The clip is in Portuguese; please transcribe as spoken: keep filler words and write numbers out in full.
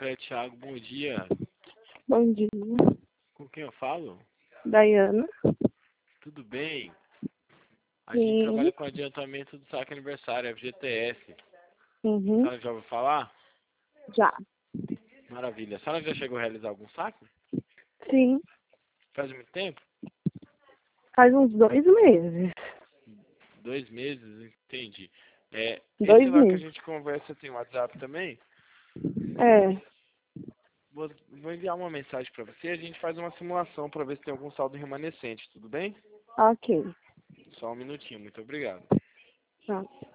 José Thiago, bom dia. Bom dia. Com quem eu falo? Daiana. Tudo bem? A Sim. gente trabalha com adiantamento do saque aniversário, F G T S. A Uhum. senhora já ouviu falar? Já. Maravilha. A senhora já chegou a realizar algum saque? Sim. Faz muito tempo? Faz uns dois meses. Dois meses? Entendi. É, esse Dois lá que a meses. gente conversa tem WhatsApp também? É. Vou, vou enviar uma mensagem para você e a gente faz uma simulação para ver se tem algum saldo remanescente, tudo bem? Ok. Só um minutinho, muito obrigado. Tá.